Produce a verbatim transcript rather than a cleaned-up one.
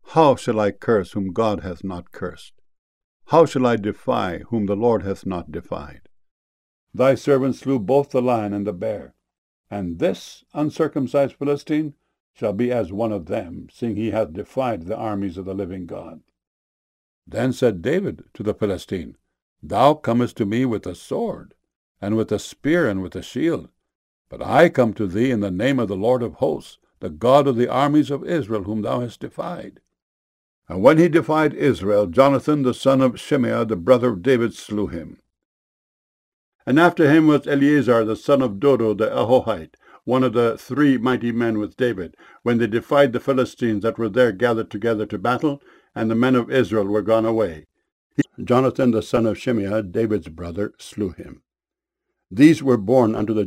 How shall I curse whom God hath not cursed? How shall I defy whom the Lord hath not defied? Thy servant slew both the lion and the bear, and this uncircumcised Philistine shall be as one of them, seeing he hath defied the armies of the living God. Then said David to the Philistine, Thou comest to me with a sword, and with a spear, and with a shield. But I come to thee in the name of the Lord of hosts, the God of the armies of Israel, whom thou hast defied. And when he defied Israel, Jonathan the son of Shimei, the brother of David, slew him. And after him was Eleazar the son of Dodo the Ahohite, one of the three mighty men with David, when they defied the Philistines that were there gathered together to battle, and the men of Israel were gone away. Jonathan the son of Shimei, David's brother, slew him. These were born unto the